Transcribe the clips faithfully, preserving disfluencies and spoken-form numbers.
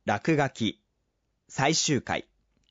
落書き最終回。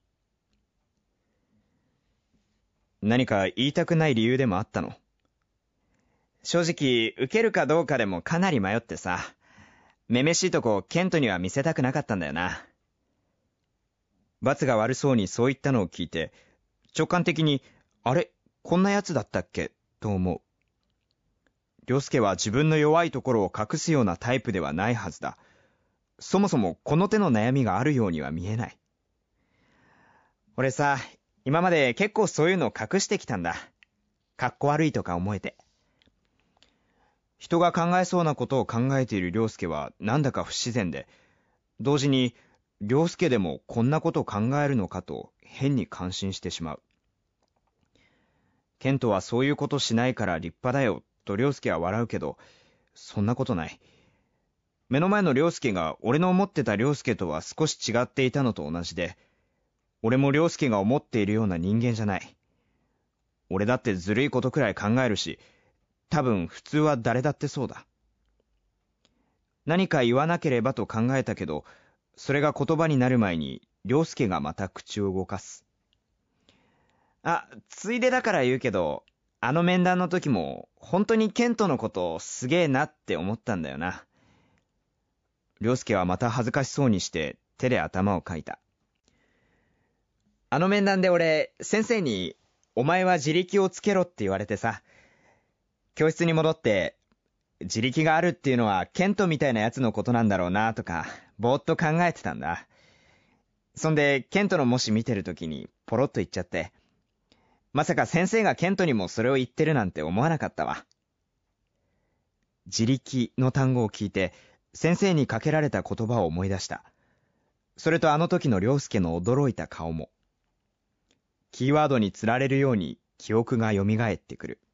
何か言いたくない理由でもあったの？正直、受けるかどうかでもかなり迷ってさ、めめしいとこケントには見せたくなかったんだよな。罰が悪そうにそう言ったのを聞いて、直感的に、あれ、こんなやつだったっけと思う。涼介は自分の弱いところを隠すようなタイプではないはずだ。そもそもこの手の悩みがあるようには見えない。俺さ、今まで結構そういうのを隠してきたんだ。かっこ悪いとか思えて。人が考えそうなことを考えている涼介はなんだか不自然で、同時に涼介でもこんなこと考えるのかと変に感心してしまう。ケントはそういうことしないから立派だよと涼介は笑うけど、そんなことない。目の前の涼介が俺の思ってた涼介とは少し違っていたのと同じで、俺も涼介が思っているような人間じゃない。俺だってずるいことくらい考えるし、多分普通は誰だってそうだ。何か言わなければと考えたけど、それが言葉になる前に涼介がまた口を動かす。あ、ついでだから言うけど、あの面談の時も本当にケントのことすげえなって思ったんだよな。涼介はまた恥ずかしそうにして手で頭をかいた。あの面談で俺、先生に、お前は自力をつけろって言われてさ、教室に戻って、自力があるっていうのはケントみたいなやつのことなんだろうなとか、ぼーっと考えてたんだ。そんで、ケントの模試見てる時にポロッと言っちゃって、まさか先生がケントにもそれを言ってるなんて思わなかったわ。自力の単語を聞いて、先生にかけられた言葉を思い出した。それとあの時の涼介の驚いた顔も。キーワードにつられるように記憶が蘇ってくる。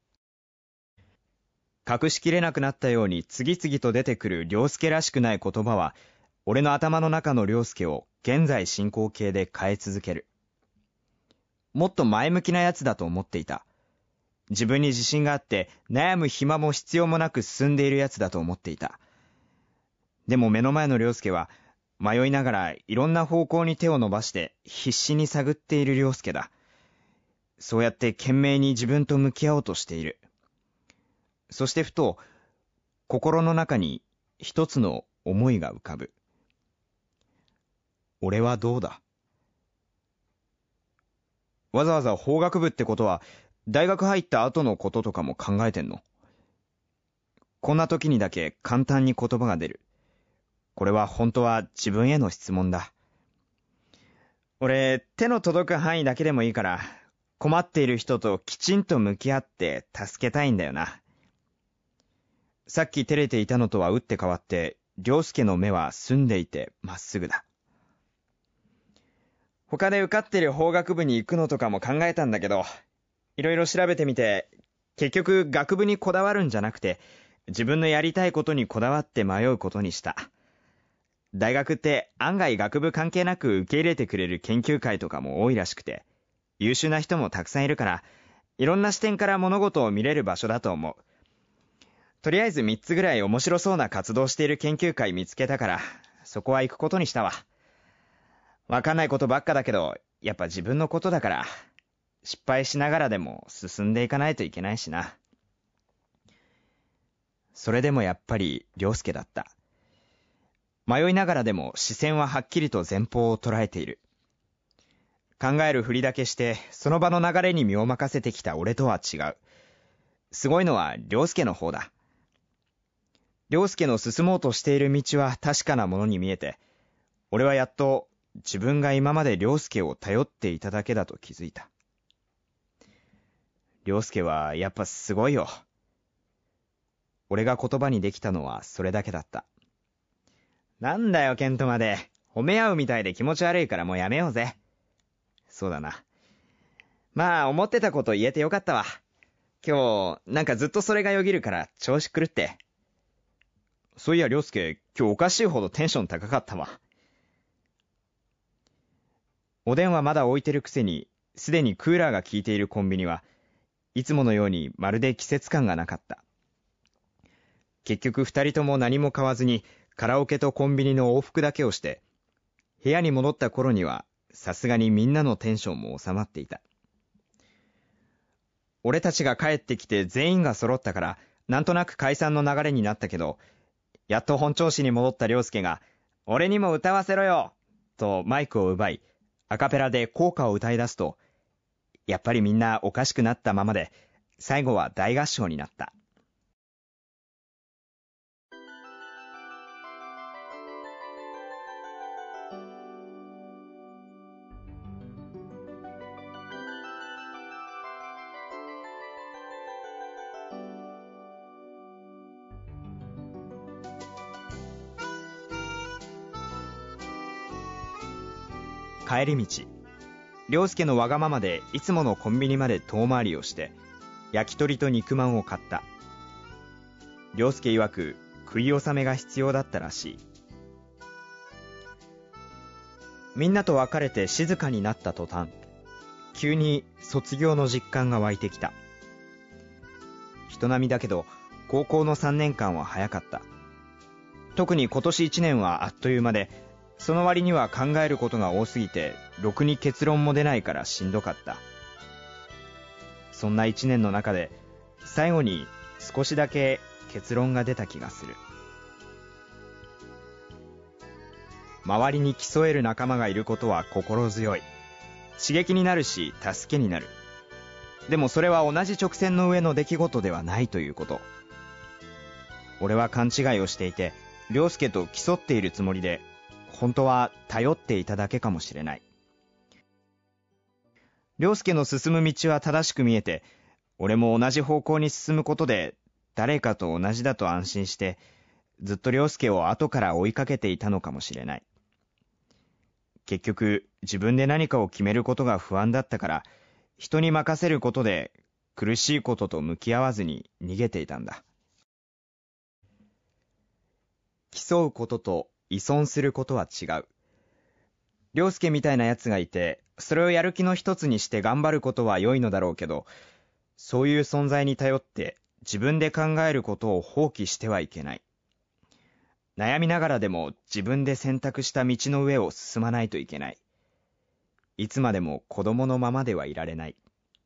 隠しきれなくなったように次々と出てくる涼介らしくない言葉は、俺の頭の中の涼介を現在進行形で変え続ける。もっと前向きなやつだと思っていた。自分に自信があって悩む暇も必要もなく進んでいるやつだと思っていた。でも目の前の涼介は迷いながらいろんな方向に手を伸ばして必死に探っている涼介だ。そうやって懸命に自分と向き合おうとしている。そしてふと心の中に一つの思いが浮かぶ。俺はどうだ？わざわざ法学部ってことは大学入った後のこととかも考えてんの？こんな時にだけ簡単に言葉が出る。これは本当は自分への質問だ。俺、手の届く範囲だけでもいいから、困っている人ときちんと向き合って助けたいんだよな。さっき照れていたのとは打って変わって、涼介の目は澄んでいてまっすぐだ。他で受かってる法学部に行くのとかも考えたんだけど、いろいろ調べてみて、結局学部にこだわるんじゃなくて、自分のやりたいことにこだわって迷うことにした。大学って案外学部関係なく受け入れてくれる研究会とかも多いらしくて、優秀な人もたくさんいるから、いろんな視点から物事を見れる場所だと思う。とりあえずみっつぐらい面白そうな活動している研究会見つけたから、そこは行くことにしたわ。わかんないことばっかだけど、やっぱ自分のことだから、失敗しながらでも進んでいかないといけないしな。それでもやっぱり涼介だった。迷いながらでも視線ははっきりと前方を捉えている。考えるふりだけして、その場の流れに身を任せてきた俺とは違う。すごいのは涼介の方だ。涼介の進もうとしている道は確かなものに見えて、俺はやっと自分が今まで涼介を頼っていただけだと気づいた。涼介はやっぱすごいよ。俺が言葉にできたのはそれだけだった。なんだよケントまで。褒め合うみたいで気持ち悪いからもうやめようぜ。そうだな。まあ思ってたこと言えてよかったわ。今日なんかずっとそれがよぎるから調子狂って。そういや涼介、今日おかしいほどテンション高かったわ。おでんはまだ置いてるくせに、すでにクーラーが効いているコンビニはいつものようにまるで季節感がなかった。結局二人とも何も買わずにカラオケとコンビニの往復だけをして、部屋に戻った頃にはさすがにみんなのテンションも収まっていた。俺たちが帰ってきて全員が揃ったからなんとなく解散の流れになったけど、やっと本調子に戻った涼介が俺にも歌わせろよとマイクを奪い、アカペラで校歌を歌い出すと、やっぱりみんなおかしくなったままで最後は大合唱になった。帰り道、涼介のわがままでいつものコンビニまで遠回りをして焼き鳥と肉まんを買った。涼介曰く食い納めが必要だったらしい。みんなと別れて静かになった途端、急に卒業の実感が湧いてきた。人並みだけど高校のさんねんかんは早かった。特に今年いちねんはあっという間で、その割には考えることが多すぎてろくに結論も出ないからしんどかった。そんないちねんの中で最後に少しだけ結論が出た気がする。周りに競える仲間がいることは心強い。刺激になるし助けになる。でもそれは同じ直線の上の出来事ではないということ。俺は勘違いをしていて涼介と競っているつもりで、本当は頼っていただけかもしれない。涼介の進む道は正しく見えて、俺も同じ方向に進むことで誰かと同じだと安心して、ずっと涼介を後から追いかけていたのかもしれない。結局自分で何かを決めることが不安だったから、人に任せることで苦しいことと向き合わずに逃げていたんだ。競うことと依存することは違う。涼介みたいなやつがいて、それをやる気の一つにして頑張ることは良いのだろうけど、そういう存在に頼って自分で考えることを放棄してはいけない。悩みながらでも自分で選択した道の上を進まないといけない。いつまでも子供のままではいられない。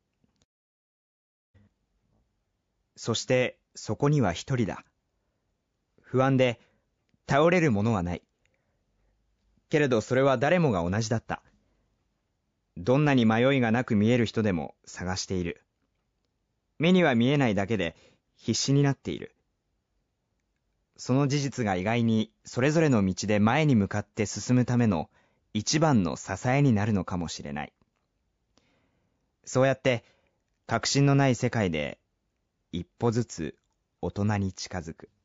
そしてそこには一人だ。不安で頼れるものはない。けれどそれは誰もが同じだった。どんなに迷いがなく見える人でも探している。目には見えないだけで必死になっている。その事実が意外にそれぞれの道で前に向かって進むための一番の支えになるのかもしれない。そうやって確信のない世界で一歩ずつ大人に近づく。